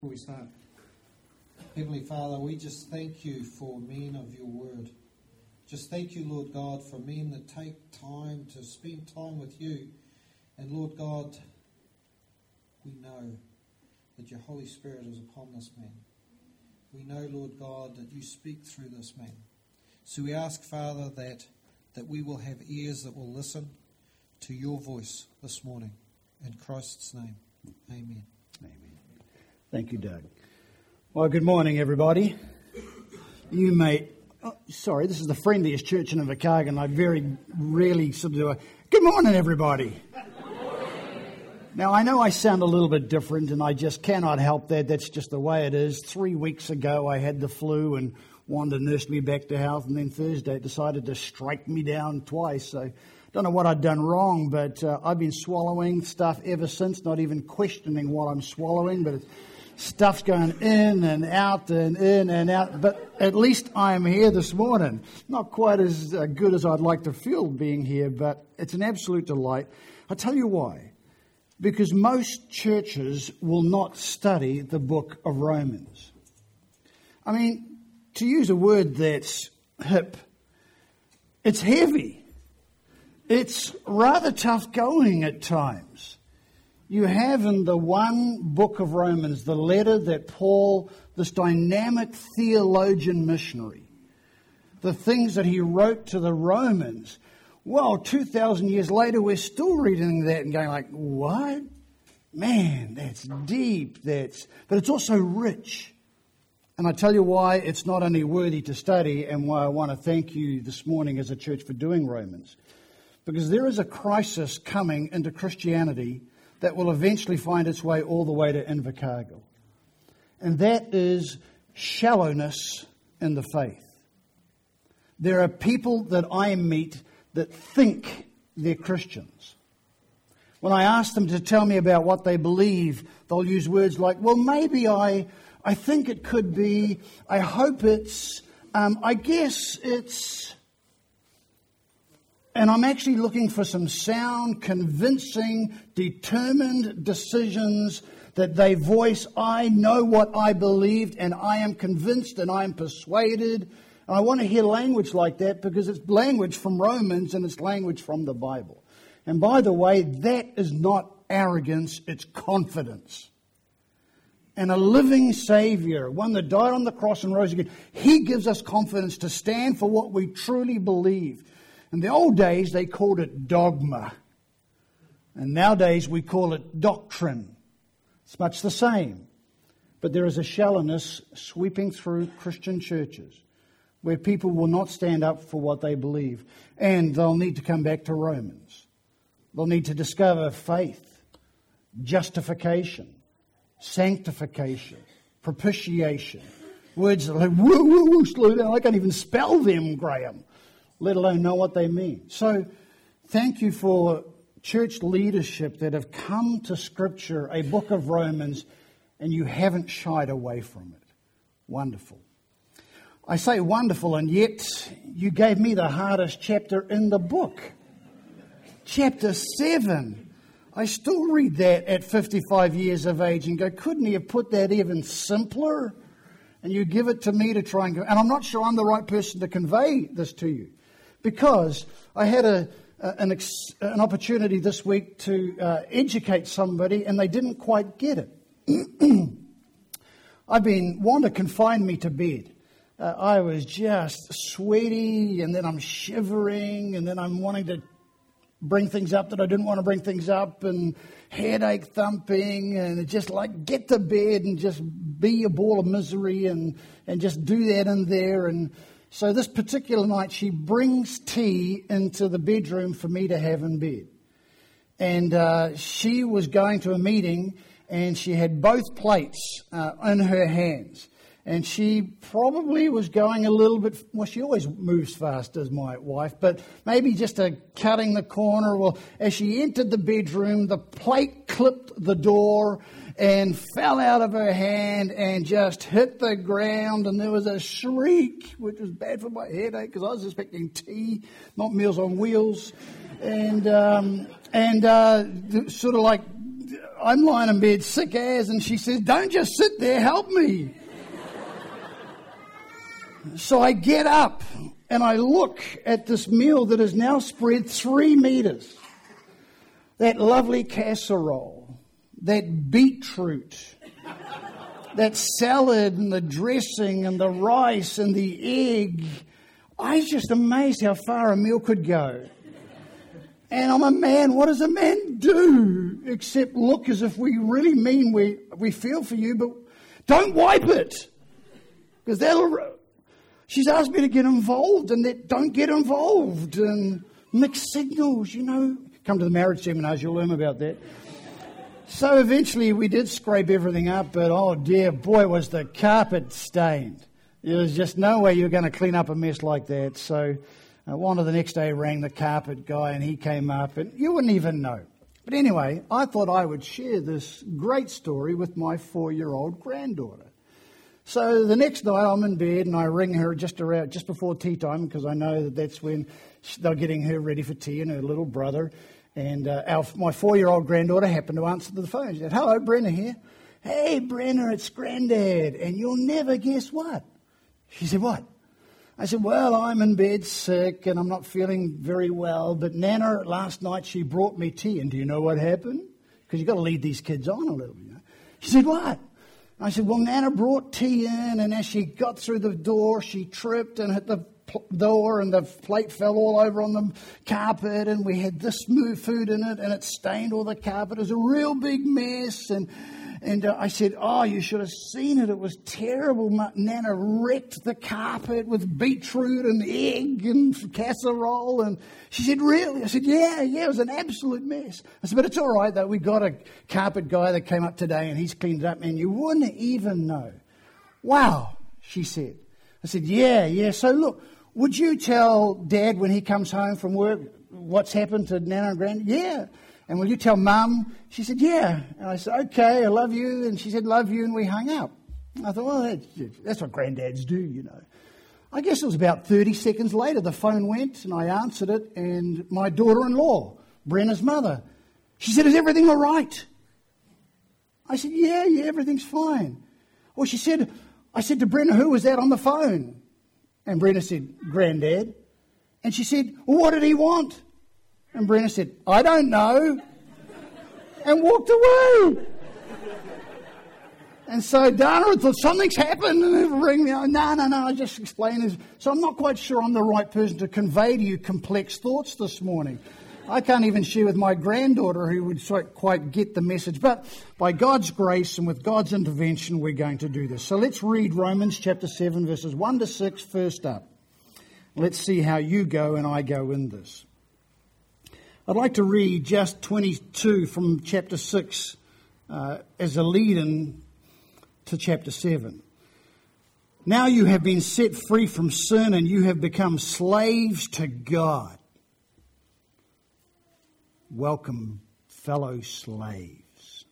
We start. Heavenly Father, we just thank you for men of your word. Just thank you, Lord God, for men that take time to spend time with you. And Lord God, we know that your Holy Spirit is upon this man. We know, Lord God, that you speak through this man. So we ask, Father, that we will have ears that will listen to your voice this morning. In Christ's name, amen. Amen. Thank you, Doug. Well, good morning, everybody. You may... sorry, this is the friendliest church in Invercargill. I very rarely do a... Good morning, everybody. Good morning. Now, I know I sound a little bit different, and I just cannot help that. That's just the way it is. 3 weeks ago, I had the flu, and Wanda nursed me back to health, and then Thursday it decided to strike me down twice. So, don't know what I'd done wrong, but I've been swallowing stuff ever since, not even questioning what I'm swallowing, but stuff's going in and out and in and out. But at least I'm here this morning. Not quite as good as I'd like to feel being here, but it's an absolute delight. I'll tell you why. Because most churches will not study the book of Romans. I mean, to use a word that's hip, it's heavy. It's rather tough going at times. You have in the one book of Romans, the letter that Paul, this dynamic theologian missionary, the things that he wrote to the Romans. Well, 2,000 years later, we're still reading that and going like, what? Man, that's deep. But it's also rich. And I tell you why it's not only worthy to study and why I want to thank you this morning as a church for doing Romans. Because there is a crisis coming into Christianity that will eventually find its way all the way to Invercargill. And that is shallowness in the faith. There are people that I meet that think they're Christians. When I ask them to tell me about what they believe, they'll use words like, well, maybe I think it could be, I hope it's, I guess it's... And I'm actually looking for some sound, convincing, determined decisions that they voice. I know what I believed, and I am convinced, and I am persuaded. And I want to hear language like that because it's language from Romans and it's language from the Bible. And by the way, that is not arrogance, it's confidence. And a living Savior, one that died on the cross and rose again, He gives us confidence to stand for what we truly believe. In the old days, they called it dogma. And nowadays, we call it doctrine. It's much the same. But there is a shallowness sweeping through Christian churches where people will not stand up for what they believe. And they'll need to come back to Romans. They'll need to discover faith, justification, sanctification, propitiation. Words that are like, woo, woo, woo, slow down. I can't even spell them, Graham, let alone know what they mean. So thank you for church leadership that have come to Scripture, a book of Romans, and you haven't shied away from it. Wonderful. I say wonderful, and yet you gave me the hardest chapter in the book. Chapter 7. I still read that at 55 years of age and go, couldn't he have put that even simpler? And you give it to me to try and I'm not sure I'm the right person to convey this to you. Because I had an opportunity this week to educate somebody and they didn't quite get it. Wanda confined me to bed. I was just sweaty and then I'm shivering and then I'm wanting to bring things up that I didn't want to bring things up and headache thumping and just like get to bed and just be a ball of misery and just do that in there. And so this particular night, she brings tea into the bedroom for me to have in bed. And she was going to a meeting, and she had both plates in her hands. And she probably was going a little bit, well, she always moves fast, does my wife, but maybe just cutting the corner. Well, as she entered the bedroom, the plate clipped the door and fell out of her hand and just hit the ground. And there was a shriek, which was bad for my headache because I was expecting tea, not Meals on Wheels. And sort of like I'm lying in bed sick as, and she says, don't just sit there, help me. So I get up and I look at this meal that is now spread 3 meters. That lovely casserole, that beetroot, that salad and the dressing and the rice and the egg. I was just amazed how far a meal could go. And I'm a man. What does a man do except look as if we really mean we feel for you, but don't wipe it. Because she's asked me to get involved, and that don't get involved. And mixed signals, Come to the marriage seminars, you'll learn about that. So eventually we did scrape everything up, but oh dear, boy, was the carpet stained. There was just no way you were going to clean up a mess like that. So Wanda the next day rang the carpet guy, and he came up, and you wouldn't even know. But anyway, I thought I would share this great story with my 4-year-old granddaughter. So the next night I'm in bed, and I ring her just before tea time, because I know that's when they're getting her ready for tea, and her little brother. And my 4-year-old granddaughter happened to answer the phone. She said, hello, Brenna here. Hey, Brenna, it's Granddad. And you'll never guess what. She said, what? I said, well, I'm in bed sick and I'm not feeling very well. But Nana, last night, she brought me tea. And do you know what happened? Because you've got to lead these kids on a little, She said, what? I said, well, Nana brought tea in, and as she got through the door, she tripped and hit the door, and the plate fell all over on the carpet, and we had this food in it, and it stained all the carpet. It was a real big mess, and I said, oh, you should have seen it. It was terrible. Nana wrecked the carpet with beetroot and egg and casserole. And she said, really? I said, yeah, it was an absolute mess. I said, but it's all right, though. We got a carpet guy that came up today, and he's cleaned it up, and you wouldn't even know. Wow, she said. I said, yeah. So look, would you tell Dad when he comes home from work what's happened to Nana and Granny? Yeah. And will you tell Mum? She said, yeah. And I said, okay, I love you. And she said, love you. And we hung up. I thought, well, that's what granddads do, I guess it was about 30 seconds later, the phone went and I answered it. And my daughter-in-law, Brenna's mother, she said, is everything all right? I said, yeah, everything's fine. Well, I said to Brenna, who was that on the phone? And Brenna said, Granddad. And she said, well, what did he want? And Brenna said, I don't know, and walked away. And so Dana thought, something's happened, and they ring me. No, I just explained this. So I'm not quite sure I'm the right person to convey to you complex thoughts this morning. I can't even share with my granddaughter who would quite get the message. But by God's grace and with God's intervention, we're going to do this. So let's read Romans chapter 7, verses 1 to 6 first up. Let's see how you go and I go in this. I'd like to read just 22 from chapter 6 as a lead-in to chapter 7. Now you have been set free from sin and you have become slaves to God. Welcome, fellow slaves.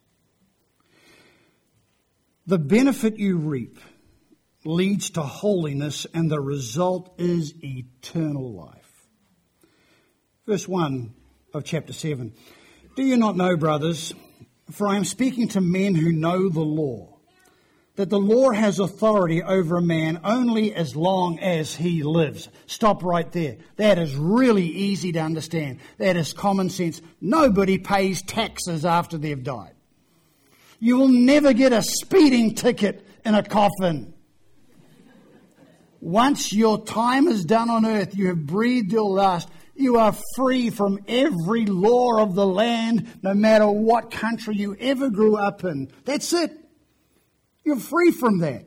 The benefit you reap leads to holiness, and the result is eternal life. Verse 1 of chapter 7. Do you not know, brothers, for I am speaking to men who know the law, that the law has authority over a man only as long as he lives. Stop right there. That is really easy to understand. That is common sense. Nobody pays taxes after they've died. You will never get a speeding ticket in a coffin. Once your time is done on earth, you have breathed your last. You are free from every law of the land, no matter what country you ever grew up in. That's it. You're free from that.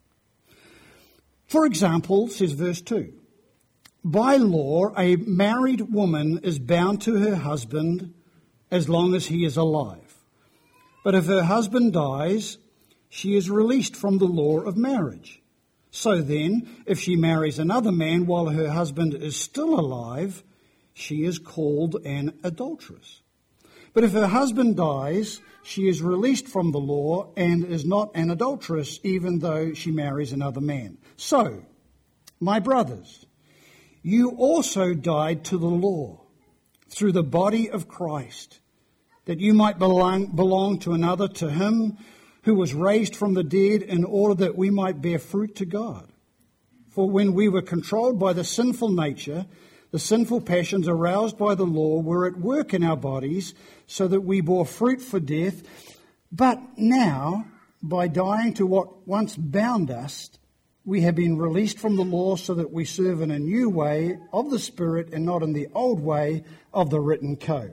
For example, says verse 2, by law, a married woman is bound to her husband as long as he is alive. But if her husband dies, she is released from the law of marriage. So then, if she marries another man while her husband is still alive, she is called an adulteress. But if her husband dies, she is released from the law and is not an adulteress, even though she marries another man. So, my brothers, you also died to the law through the body of Christ, that you might belong to another, to him who was raised from the dead, in order that we might bear fruit to God. For when we were controlled by the sinful nature, the sinful passions aroused by the law were at work in our bodies, so that we bore fruit for death. But now, by dying to what once bound us, we have been released from the law, so that we serve in a new way of the Spirit and not in the old way of the written code.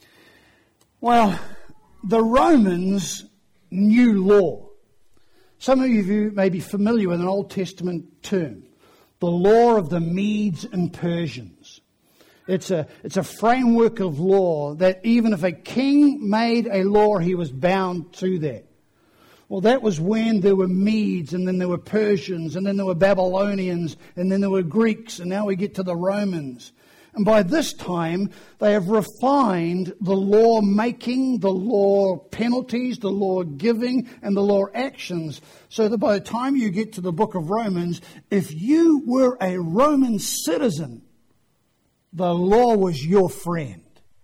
Well, the Romans knew law. Some of you may be familiar with an Old Testament term, the law of the Medes and Persians. It's a framework of law that even if a king made a law, he was bound to that. Well, that was when there were Medes, and then there were Persians, and then there were Babylonians, and then there were Greeks, and now we get to the Romans. And by this time, they have refined the law making, the law penalties, the law giving, and the law actions. So that by the time you get to the book of Romans, if you were a Roman citizen, the law was your friend.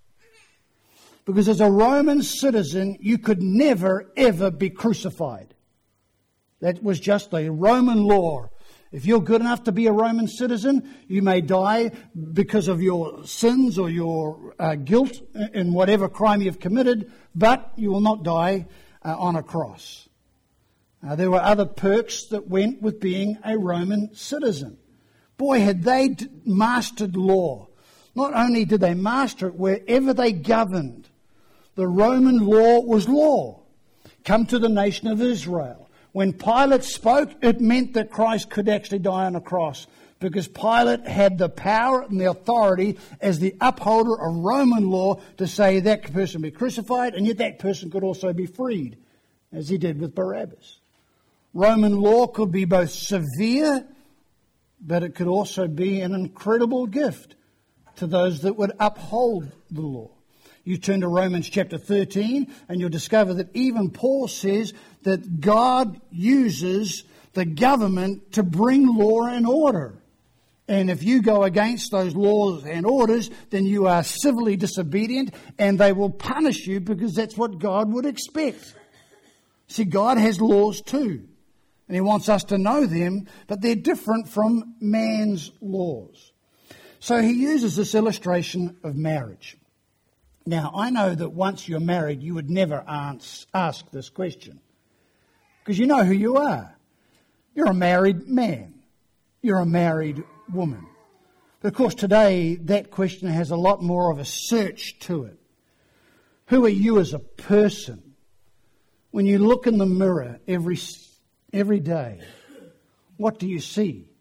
Because as a Roman citizen, you could never, ever be crucified. That was just a Roman law. If you're good enough to be a Roman citizen, you may die because of your sins or your guilt in whatever crime you've committed, but you will not die on a cross. There were other perks that went with being a Roman citizen. Boy, had they mastered law. Not only did they master it, wherever they governed, the Roman law was law. Come to the nation of Israel. When Pilate spoke, it meant that Christ could actually die on a cross, because Pilate had the power and the authority as the upholder of Roman law to say that person be crucified, and yet that person could also be freed, as he did with Barabbas. Roman law could be both severe, but it could also be an incredible gift to those that would uphold the law. You turn to Romans chapter 13 and you'll discover that even Paul says that God uses the government to bring law and order. And if you go against those laws and orders, then you are civilly disobedient, and they will punish you, because that's what God would expect. See, God has laws too, and He wants us to know them, but they're different from man's laws. So He uses this illustration of marriage. Now, I know that once you're married, you would never ask this question, because you know who you are. You're a married man. You're a married woman. But of course, today, that question has a lot more of a search to it. Who are you as a person? When you look in the mirror every day, what do you see?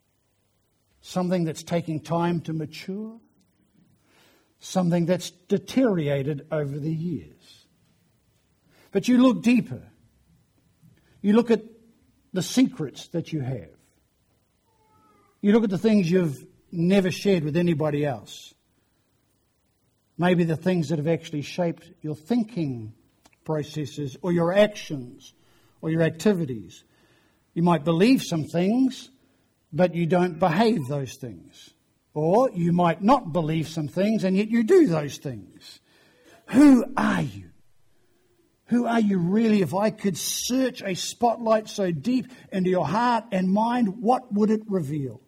Something that's taking time to mature? Something that's deteriorated over the years? But you look deeper. You look at the secrets that you have. You look at the things you've never shared with anybody else. Maybe the things that have actually shaped your thinking processes or your actions or your activities. You might believe some things, but you don't behave those things. Or you might not believe some things, and yet you do those things. Who are you? Who are you really? If I could search a spotlight so deep into your heart and mind, what would it reveal?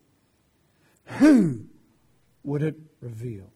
Who would it reveal?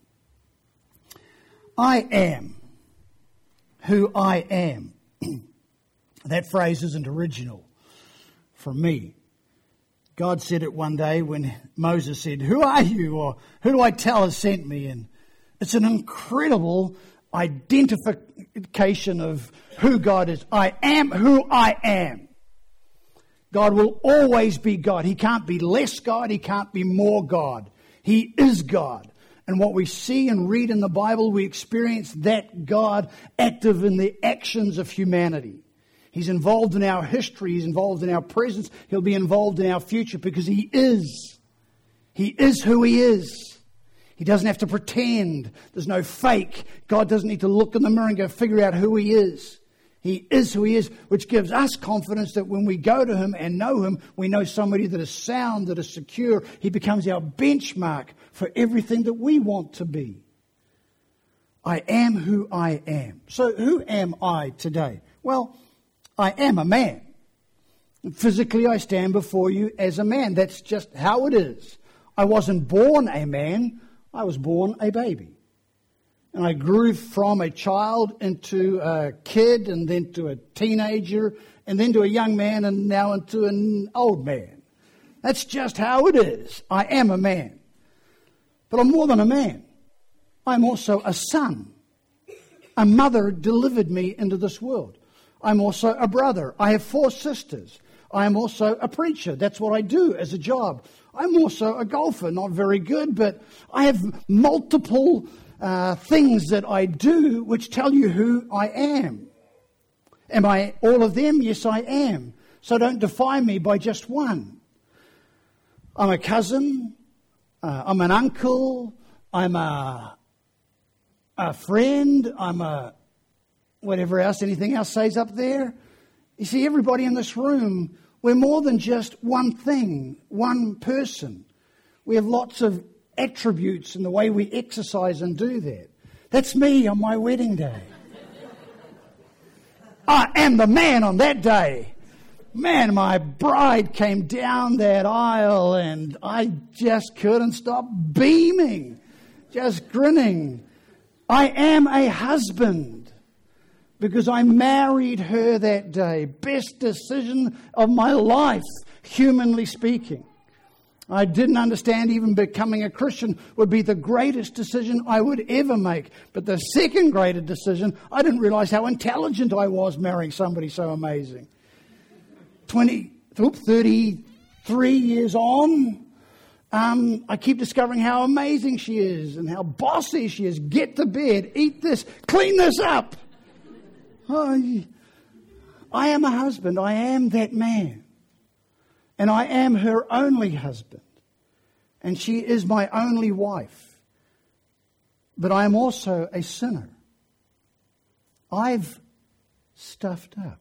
I am who I am. That phrase isn't original from me. God said it one day when Moses said, "Who are you?" or "Who do I tell has sent me?" And it's an incredible identification of who God is. I am who I am. God will always be God. He can't be less God. He can't be more God. He is God. And what we see and read in the Bible, we experience that God active in the actions of humanity. He's involved in our history. He's involved in our presence. He'll be involved in our future because He is. He is who He is. He doesn't have to pretend. There's no fake. God doesn't need to look in the mirror and go figure out who He is. He is who He is, which gives us confidence that when we go to Him and know Him, we know somebody that is sound, that is secure. He becomes our benchmark for everything that we want to be. I am who I am. So who am I today? Well, I am a man. Physically, I stand before you as a man. That's just how it is. I wasn't born a man. I was born a baby. And I grew from a child into a kid, and then to a teenager, and then to a young man, and now into an old man. That's just how it is. I am a man. But I'm more than a man. I'm also a son. A mother delivered me into this world. I'm also a brother. I have 4 sisters. I am also a preacher. That's what I do as a job. I'm also a golfer. Not very good, but I have multiple things that I do which tell you who I am. Am I all of them? Yes, I am. So don't define me by just one. I'm a cousin. I'm an uncle. I'm a friend. I'm a whatever else, anything else says up there. You see, everybody in this room, we're more than just one thing, one person. We have lots of attributes in the way we exercise and do that. That's me on my wedding day. I am the man on that day. Man, my bride came down that aisle and I just couldn't stop beaming, just grinning. I am a husband because I married her that day. Best decision of my life, humanly speaking. I didn't understand even becoming a Christian would be the greatest decision I would ever make. But the second greatest decision, I didn't realize how intelligent I was marrying somebody so amazing. 33 years on, I keep discovering how amazing she is and how bossy she is. Get to bed, eat this, clean this up. I am a husband. I am that man. And I am her only husband. And she is my only wife. But I am also a sinner. I've stuffed up.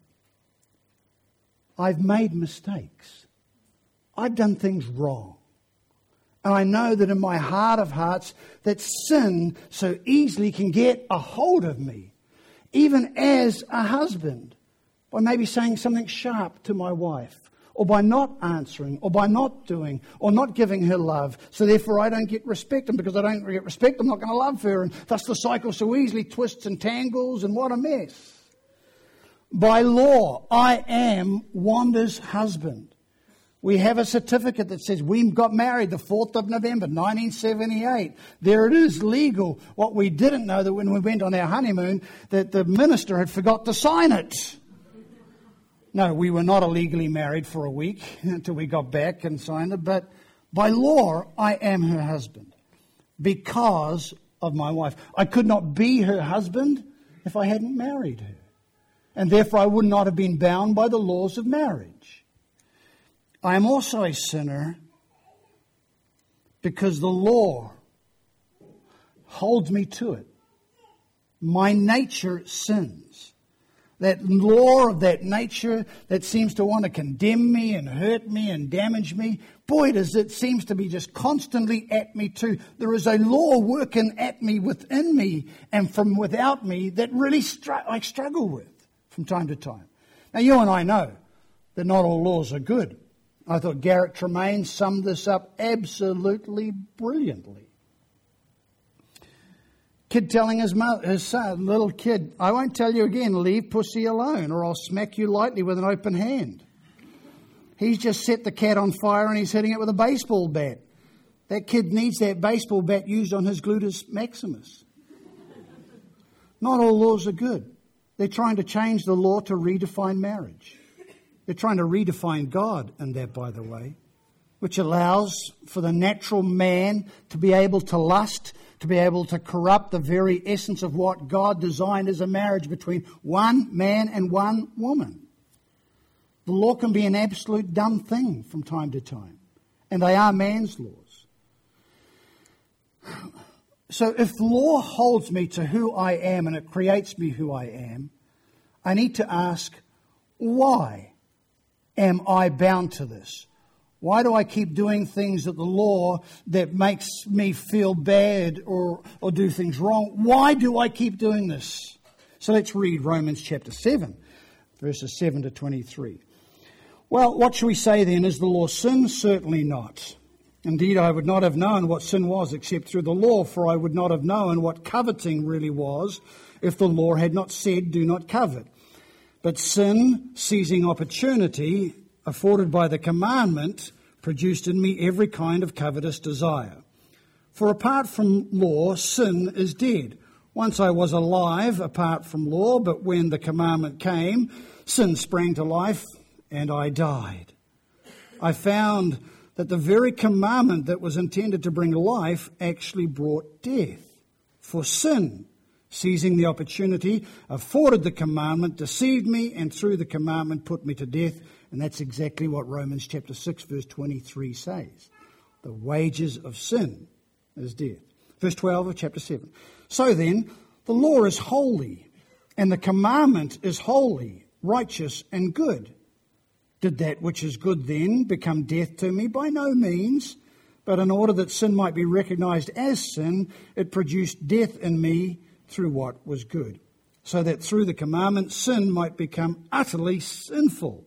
I've made mistakes. I've done things wrong. And I know that in my heart of hearts that sin so easily can get a hold of me. Even as a husband. By maybe saying something sharp to my wife. Or by not answering, or by not doing, or not giving her love. So therefore I don't get respect, and because I don't get respect, I'm not going to love her. And thus the cycle so easily twists and tangles, and what a mess. By law, I am Wanda's husband. We have a certificate that says we got married the 4th of November, 1978. There it is, legal. What we didn't know that when we went on our honeymoon, that the minister had forgot to sign it. No, we were not illegally married for a week until we got back and signed it. But by law, I am her husband because of my wife. I could not be her husband if I hadn't married her. And therefore, I would not have been bound by the laws of marriage. I am also a sinner because the law holds me to it. My nature sins. That law of that nature that seems to want to condemn me and hurt me and damage me. Boy, does it seems to be just constantly at me too. There is a law working at me within me and from without me that really I struggle with from time to time. Now, you and I know that not all laws are good. I thought Garrett Tremaine summed this up absolutely brilliantly. Kid telling his son, little kid, I won't tell you again, leave pussy alone or I'll smack you lightly with an open hand. He's just set the cat on fire and he's hitting it with a baseball bat. That kid needs that baseball bat used on his gluteus maximus. Not all laws are good. They're trying to change the law to redefine marriage. They're trying to redefine God in that, by the way, which allows for the natural man to be able to lust, to be able to corrupt the very essence of what God designed as a marriage between one man and one woman. The law can be an absolute dumb thing from time to time, and they are man's laws. So if law holds me to who I am and it creates me who I am, I need to ask, why am I bound to this? Why do I keep doing things at the law that makes me feel bad or do things wrong? Why do I keep doing this? So let's read Romans chapter 7, verses 7 to 23. Well, what shall we say then? Is the law sin? Certainly not. Indeed, I would not have known what sin was except through the law, for I would not have known what coveting really was if the law had not said, do not covet. But sin, seizing opportunity afforded by the commandment, produced in me every kind of covetous desire. For apart from law, sin is dead. Once I was alive apart from law, but when the commandment came, sin sprang to life and I died. I found that the very commandment that was intended to bring life actually brought death. For sin, seizing the opportunity afforded the commandment, deceived me, and through the commandment put me to death. And that's exactly what Romans chapter 6, verse 23 says. The wages of sin is death. Verse 12 of chapter 7. So then, the law is holy, and the commandment is holy, righteous, and good. Did that which is good then become death to me? By no means. But in order that sin might be recognized as sin, it produced death in me through what was good, so that through the commandment sin might become utterly sinful.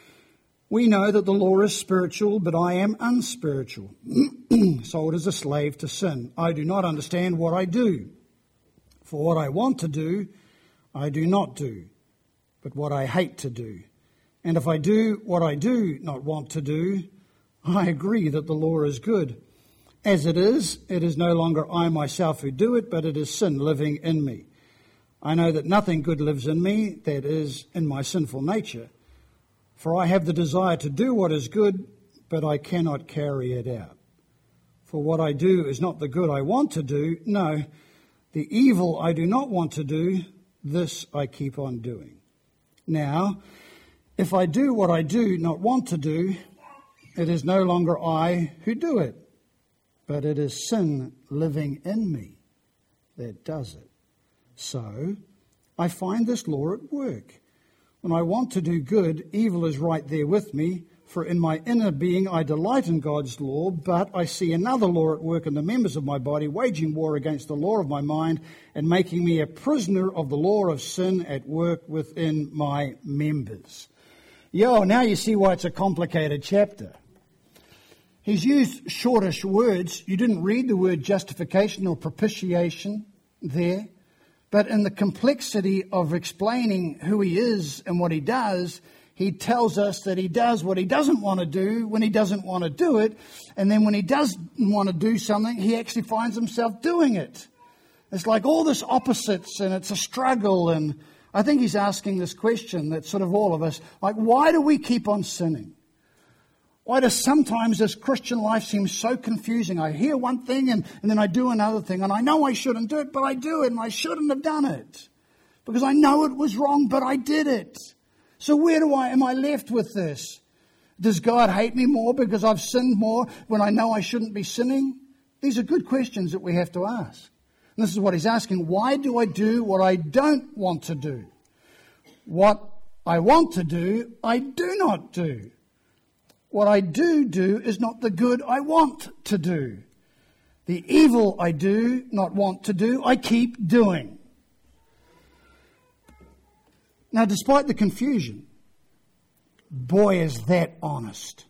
We know that the law is spiritual, but I am unspiritual, sold as a slave to sin. I do not understand what I do. For what I want to do, I do not do, but what I hate to do. And if I do what I do not want to do, I agree that the law is good. As it is no longer I myself who do it, but it is sin living in me. I know that nothing good lives in me, that is, in my sinful nature. For I have the desire to do what is good, but I cannot carry it out. For what I do is not the good I want to do, no, the evil I do not want to do, this I keep on doing. Now, if I do what I do not want to do, it is no longer I who do it, but it is sin living in me that does it. So, I find this law at work. When I want to do good, evil is right there with me, for in my inner being I delight in God's law, but I see another law at work in the members of my body, waging war against the law of my mind and making me a prisoner of the law of sin at work within my members. Now you see why it's a complicated chapter. He's used shortish words. You didn't read the word justification or propitiation there. But in the complexity of explaining who he is and what he does, he tells us that he does what he doesn't want to do when he doesn't want to do it. And then when he does want to do something, he actually finds himself doing it. It's like all this opposites and it's a struggle. And I think he's asking this question that sort of all of us, like, why do we keep on sinning? Why does sometimes this Christian life seem so confusing? I hear one thing and then I do another thing. And I know I shouldn't do it, but I do it. And I shouldn't have done it. Because I know it was wrong, but I did it. So where am I left with this? Does God hate me more because I've sinned more when I know I shouldn't be sinning? These are good questions that we have to ask. And this is what he's asking. Why do I do what I don't want to do? What I want to do, I do not do. What I do is not the good I want to do. The evil I do not want to do, I keep doing. Now, despite the confusion, boy, is that honest.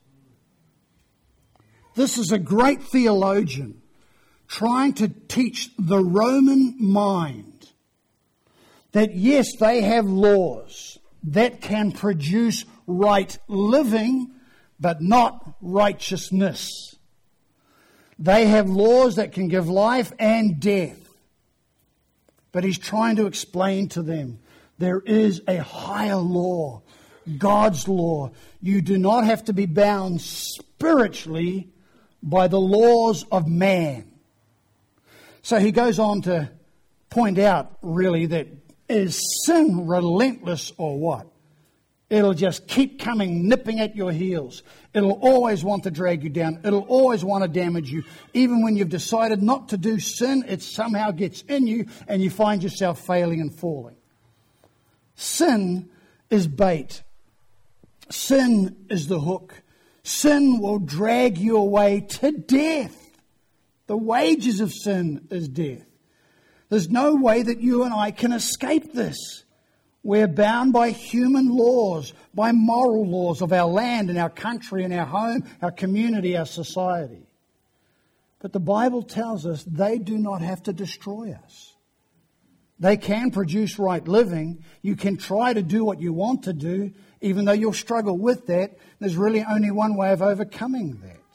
This is a great theologian trying to teach the Roman mind that, yes, they have laws that can produce right living, but not righteousness. They have laws that can give life and death. But he's trying to explain to them there is a higher law, God's law. You do not have to be bound spiritually by the laws of man. So he goes on to point out, really, that is sin relentless or what? It'll just keep coming, nipping at your heels. It'll always want to drag you down. It'll always want to damage you. Even when you've decided not to do sin, it somehow gets in you and you find yourself failing and falling. Sin is bait. Sin is the hook. Sin will drag you away to death. The wages of sin is death. There's no way that you and I can escape this. We're bound by human laws, by moral laws of our land and our country and our home, our community, our society. But the Bible tells us they do not have to destroy us. They can produce right living. You can try to do what you want to do, even though you'll struggle with that. There's really only one way of overcoming that.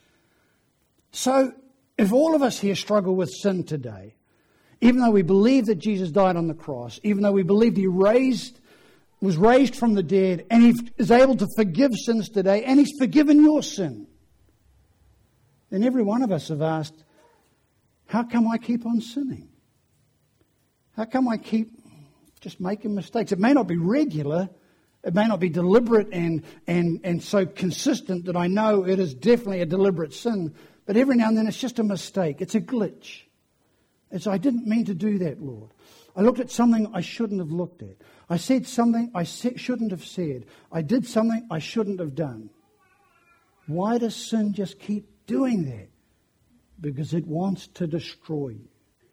So, if all of us here struggle with sin today, even though we believe that Jesus died on the cross, even though we believe He was raised from the dead, and He is able to forgive sins today, and He's forgiven your sin, then every one of us have asked, how come I keep on sinning? How come I keep just making mistakes? It may not be regular, it may not be deliberate and so consistent that I know it is definitely a deliberate sin, but every now and then it's just a mistake, it's a glitch. It's, I didn't mean to do that, Lord. I looked at something I shouldn't have looked at. I said something I shouldn't have said. I did something I shouldn't have done. Why does sin just keep doing that? Because it wants to destroy you.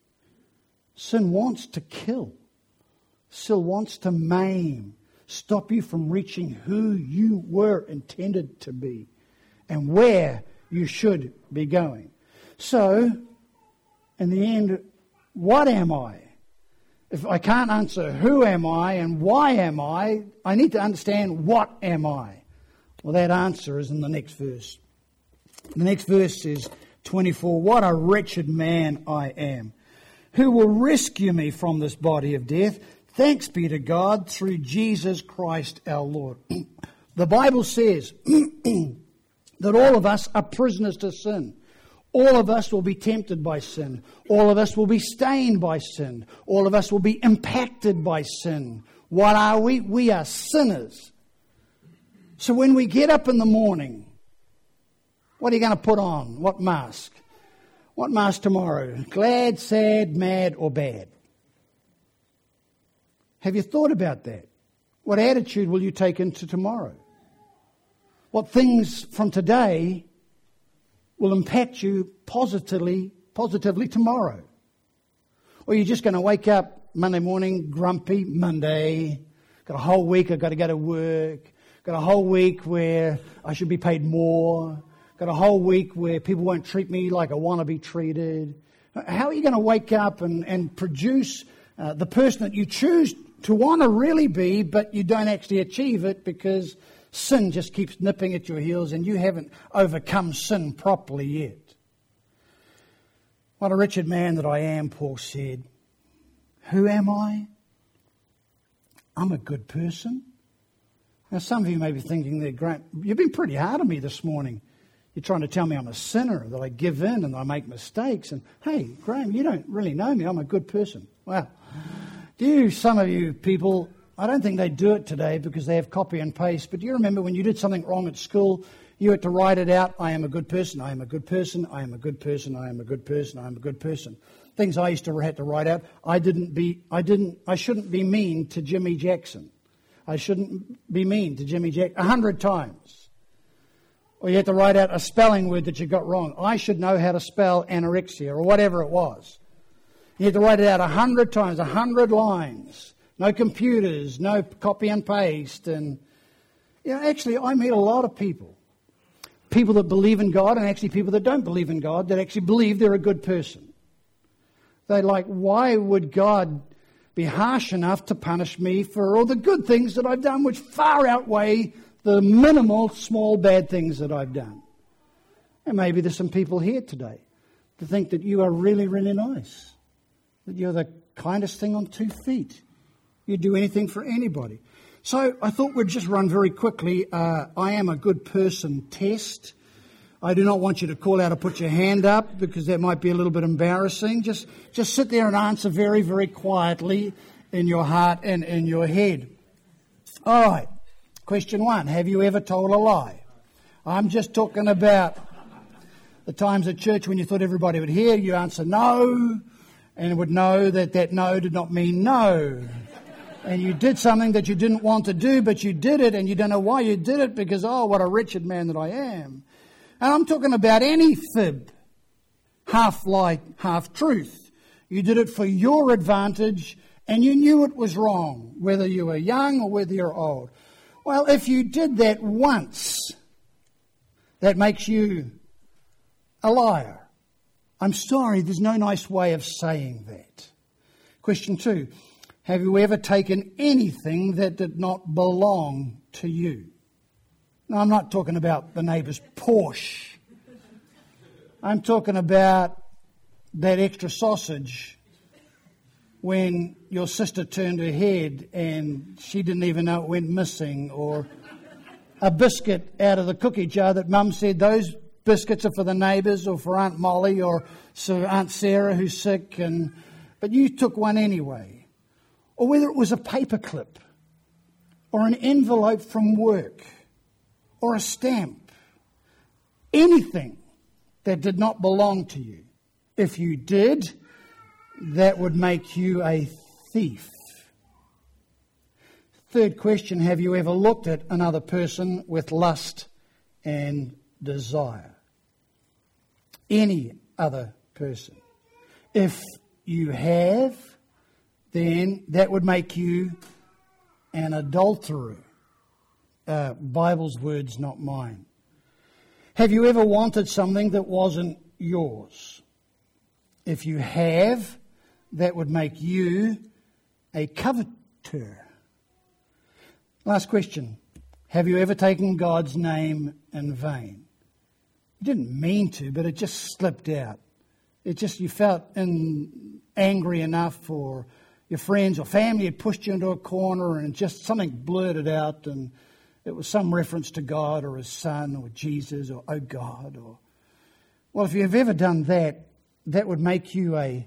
Sin wants to kill. Sin wants to maim, stop you from reaching who you were intended to be and where you should be going. So, in the end, what am I? If I can't answer who am I and why am I need to understand what am I. Well, that answer is in the next verse. The next verse is 24. What a wretched man I am. Who will rescue me from this body of death? Thanks be to God through Jesus Christ our Lord. The Bible says that all of us are prisoners to sin. All of us will be tempted by sin. All of us will be stained by sin. All of us will be impacted by sin. What are we? We are sinners. So when we get up in the morning, what are you going to put on? What mask? What mask tomorrow? Glad, sad, mad, or bad? Have you thought about that? What attitude will you take into tomorrow? What things from today will impact you positively tomorrow? Or are you just going to wake up Monday morning grumpy, Monday, got a whole week I've got to go to work, got a whole week where I should be paid more, got a whole week where people won't treat me like I want to be treated. How are you going to wake up and produce the person that you choose to want to really be, but you don't actually achieve it because sin just keeps nipping at your heels and you haven't overcome sin properly yet? What a wretched man that I am, Paul said. Who am I? I'm a good person. Now some of you may be thinking, "There, Graham, you've been pretty hard on me this morning. You're trying to tell me I'm a sinner, that I give in and I make mistakes. And hey, Graham, you don't really know me. I'm a good person." Well, some of you people, I don't think they do it today because they have copy and paste. But do you remember when you did something wrong at school, you had to write it out? I am a good person, I am a good person, I am a good person, I am a good person, I am a good person. Things I used to have to write out. I shouldn't be mean to Jimmy Jackson. I shouldn't be mean to Jimmy Jackson 100 times. Or you had to write out a spelling word that you got wrong. I should know how to spell anorexia or whatever it was. You had to write it out 100 times, 100 lines. No computers, no copy and paste. And actually I meet a lot of people. People that believe in God and actually people that don't believe in God that actually believe they're a good person. They're like, why would God be harsh enough to punish me for all the good things that I've done, which far outweigh the minimal, small, bad things that I've done? And maybe there's some people here today to think that you are really, really nice, that you're the kindest thing on 2 feet. You'd do anything for anybody. So I thought we'd just run very quickly I am a good person test. I do not want you to call out or put your hand up because that might be a little bit embarrassing. Just sit there and answer very, very quietly in your heart and in your head. All right. Question 1. Have you ever told a lie? I'm just talking about the times at church when you thought everybody would hear. You answer no and would know that no did not mean no. and you did something that you didn't want to do, but you did it, and you don't know why you did it because, oh, what a wretched man that I am. And I'm talking about any fib, half lie, half truth. You did it for your advantage, and you knew it was wrong, whether you were young or whether you're old. Well, if you did that once, that makes you a liar. I'm sorry, there's no nice way of saying that. Question 2, have you ever taken anything that did not belong to you? Now, I'm not talking about the neighbour's Porsche. I'm talking about that extra sausage when your sister turned her head and she didn't even know it went missing, or a biscuit out of the cookie jar that Mum said those biscuits are for the neighbours or for Aunt Molly or Aunt Sarah who's sick, but you took one anyway. Or whether it was a paperclip or an envelope from work or a stamp, anything that did not belong to you. If you did, that would make you a thief. Third question, have you ever looked at another person with lust and desire? Any other person. If you have, then that would make you an adulterer. Bible's words, not mine. Have you ever wanted something that wasn't yours? If you have, that would make you a coveter. Last question. Have you ever taken God's name in vain? You didn't mean to, but it just slipped out. You felt angry enough, or your friends or family had pushed you into a corner and just something blurted out, and it was some reference to God or His Son or Jesus or, oh God. Well, if you've ever done that, that would make you a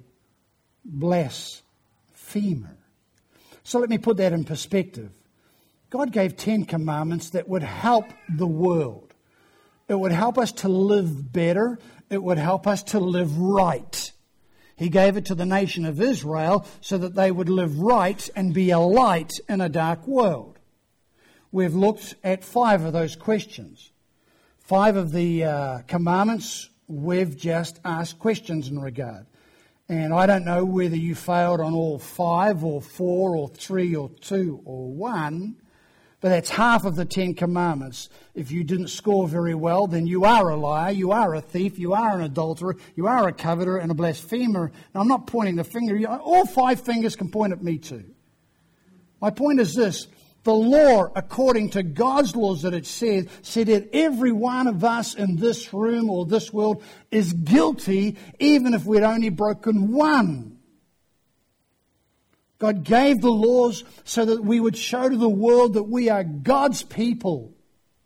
blasphemer. So let me put that in perspective. God gave 10 commandments that would help the world. It would help us to live better. It would help us to live right. He gave it to the nation of Israel so that they would live right and be a light in a dark world. We've looked at 5 of those questions. 5 of the commandments we've just asked questions in regard. And I don't know whether you failed on all 5 or 4 or 3 or 2 or 1, but that's half of the 10 commandments. If you didn't score very well, then you are a liar, you are a thief, you are an adulterer, you are a coveter and a blasphemer. Now, I'm not pointing the finger. All 5 fingers can point at me too. My point is this. The law, according to God's laws that it said that every one of us in this room or this world is guilty, even if we'd only broken 1. God gave the laws so that we would show to the world that we are God's people.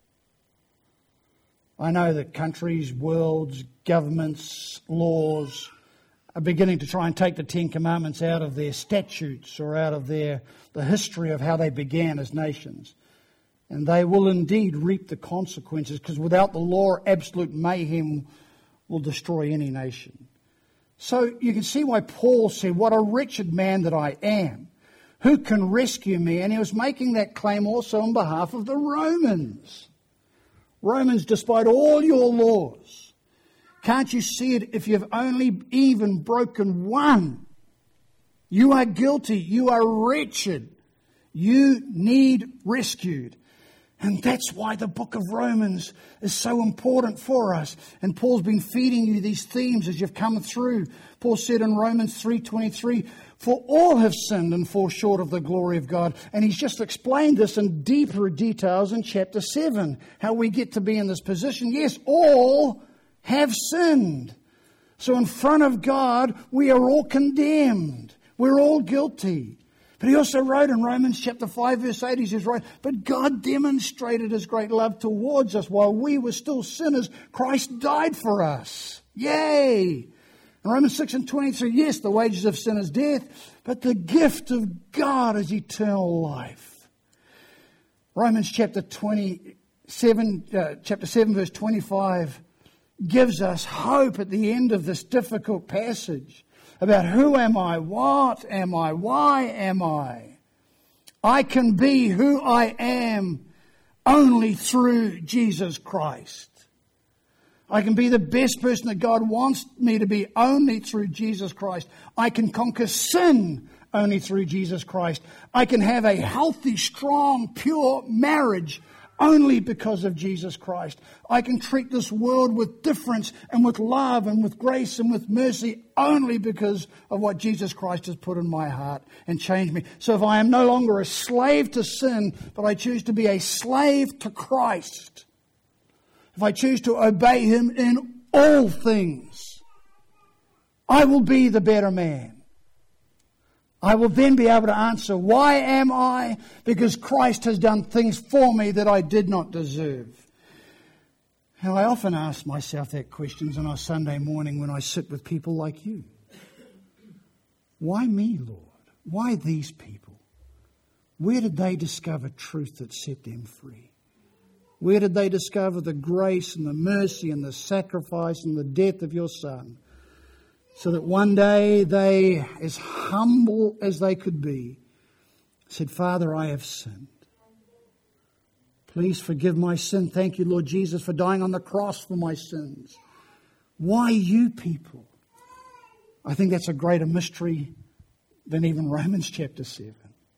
I know that countries, worlds, governments, laws are beginning to try and take the 10 Commandments out of their statutes or out of the history of how they began as nations. And they will indeed reap the consequences, because without the law, absolute mayhem will destroy any nation. So you can see why Paul said, what a wretched man that I am. Who can rescue me? And he was making that claim also on behalf of the Romans. Romans, despite all your laws, can't you see it? If you've only even broken 1, you are guilty. You are wretched. You need rescued. And that's why the book of Romans is so important for us. And Paul's been feeding you these themes as you've come through. Paul said in Romans 3:23, for all have sinned and fall short of the glory of God. And he's just explained this in deeper details in chapter 7, how we get to be in this position. Yes, all have sinned. So in front of God, we are all condemned. We're all guilty. But he also wrote in Romans chapter 5 verse 8, he says, right, but God demonstrated His great love towards us. While we were still sinners, Christ died for us. Yay! In Romans 6:23, yes, the wages of sin is death, but the gift of God is eternal life. Romans chapter 7 verse 25 gives us hope at the end of this difficult passage about who am I, what am I, why am I. I can be who I am only through Jesus Christ. I can be the best person that God wants me to be only through Jesus Christ. I can conquer sin only through Jesus Christ. I can have a healthy, strong, pure marriage only because of Jesus Christ. I can treat this world with difference and with love and with grace and with mercy only because of what Jesus Christ has put in my heart and changed me. So if I am no longer a slave to sin, but I choose to be a slave to Christ, if I choose to obey Him in all things, I will be the better man. I will then be able to answer, why am I? Because Christ has done things for me that I did not deserve. And I often ask myself that question on a Sunday morning when I sit with people like you. Why me, Lord? Why these people? Where did they discover truth that set them free? Where did they discover the grace and the mercy and the sacrifice and the death of your Son? So that one day they, as humble as they could be, said, Father, I have sinned. Please forgive my sin. Thank you, Lord Jesus, for dying on the cross for my sins. Why you people? I think that's a greater mystery than even Romans chapter 7.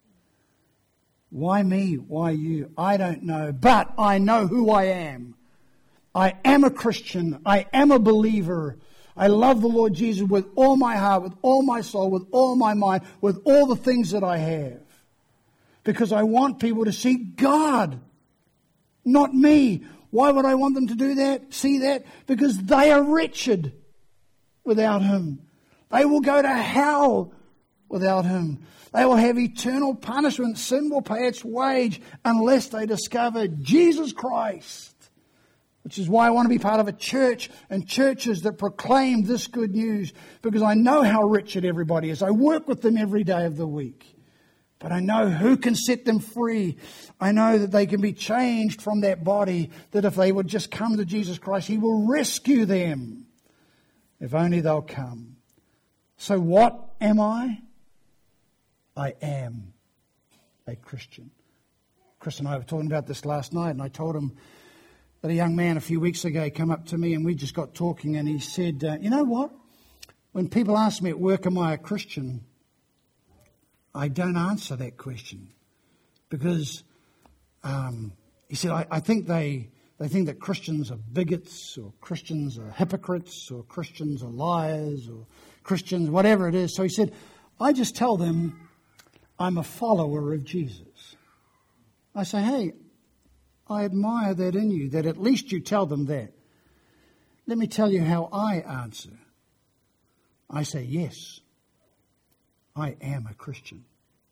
Why me? Why you? I don't know, but I know who I am. I am a Christian. I am a believer. I love the Lord Jesus with all my heart, with all my soul, with all my mind, with all the things that I have. Because I want people to see God, not me. Why would I want them to do that? See that? Because they are wretched without Him. They will go to hell without Him. They will have eternal punishment. Sin will pay its wage unless they discover Jesus Christ. Which is why I want to be part of a church and churches that proclaim this good news. Because I know how wretched everybody is. I work with them every day of the week. But I know who can set them free. I know that they can be changed from that body. That if they would just come to Jesus Christ, He will rescue them. If only they'll come. So what am I? I am a Christian. Chris and I were talking about this last night, and I told him that a young man a few weeks ago came up to me and we just got talking, and he said, you know what? When people ask me at work, am I a Christian? I don't answer that question because he said, I think they think that Christians are bigots, or Christians are hypocrites, or Christians are liars, or Christians, whatever it is. So he said, I just tell them I'm a follower of Jesus. I say, hey, I admire that in you, that at least you tell them that. Let me tell you how I answer. I say, yes, I am a Christian.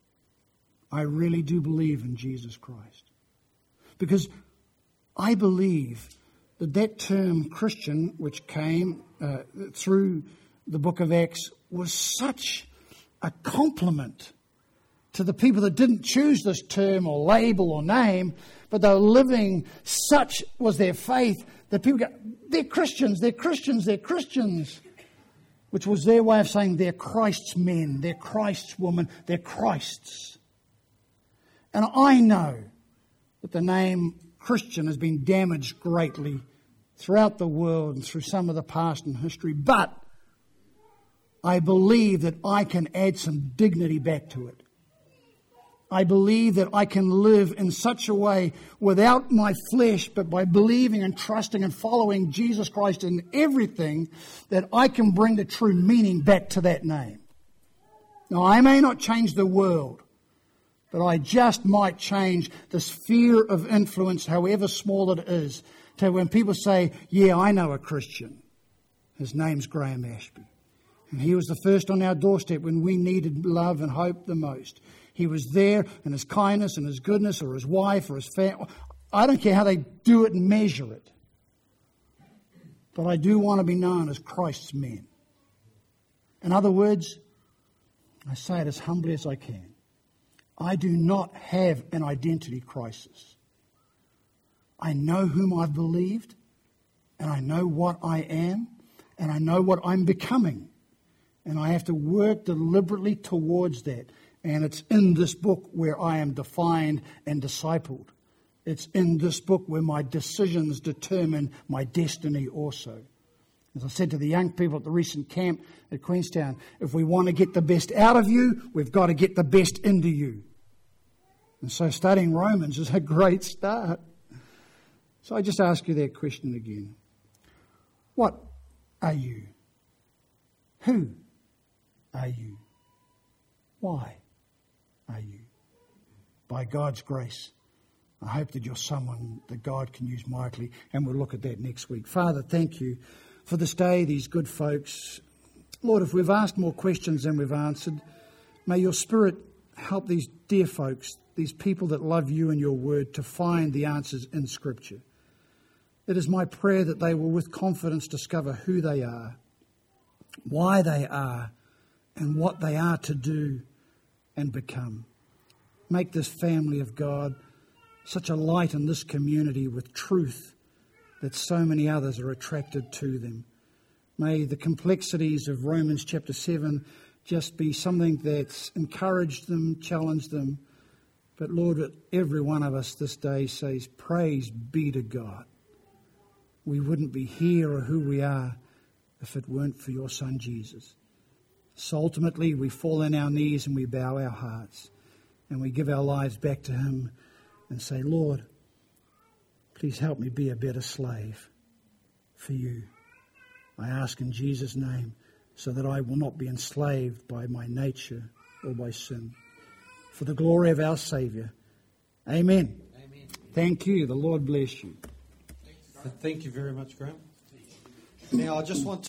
I really do believe in Jesus Christ. Because I believe that term Christian, which came through the book of Acts, was such a compliment to the people that didn't choose this term or label or name, but they were living, such was their faith that people go, they're Christians, they're Christians, they're Christians. Which was their way of saying they're Christ's men, they're Christ's women, they're Christ's. And I know that the name Christian has been damaged greatly throughout the world and through some of the past and history, but I believe that I can add some dignity back to it. I believe that I can live in such a way without my flesh, but by believing and trusting and following Jesus Christ in everything, that I can bring the true meaning back to that name. Now, I may not change the world, but I just might change the sphere of influence, however small it is, to when people say, yeah, I know a Christian. His name's Graham Ashby. And he was the first on our doorstep when we needed love and hope the most. He was there in his kindness and his goodness, or his wife or his family. I don't care how they do it and measure it. But I do want to be known as Christ's men. In other words, I say it as humbly as I can. I do not have an identity crisis. I know whom I've believed, and I know what I am, and I know what I'm becoming. And I have to work deliberately towards that. And it's in this book where I am defined and discipled. It's in this book where my decisions determine my destiny also. As I said to the young people at the recent camp at Queenstown, if we want to get the best out of you, we've got to get the best into you. And so studying Romans is a great start. So I just ask you that question again. What are you? Who are you? Why are you? By God's grace, I hope that you're someone that God can use mightily, and we'll look at that next week. Father, thank you for this day, these good folks. Lord, if we've asked more questions than we've answered, may your Spirit help these dear folks, these people that love you and your word, to find the answers in Scripture. It is my prayer that they will with confidence discover who they are, why they are, and what they are to do and become. Make this family of God such a light in this community with truth that so many others are attracted to them. May the complexities of Romans chapter 7 just be something that's encouraged them, challenged them. But Lord, every one of us this day says, praise be to God. We wouldn't be here or who we are if it weren't for your Son Jesus. So ultimately we fall on our knees and we bow our hearts and we give our lives back to him and say, Lord, please help me be a better slave for you. I ask in Jesus' name so that I will not be enslaved by my nature or by sin. For the glory of our Saviour. Amen. Amen. Thank you. The Lord bless you. Thank you very much, Graham. Now, I just want to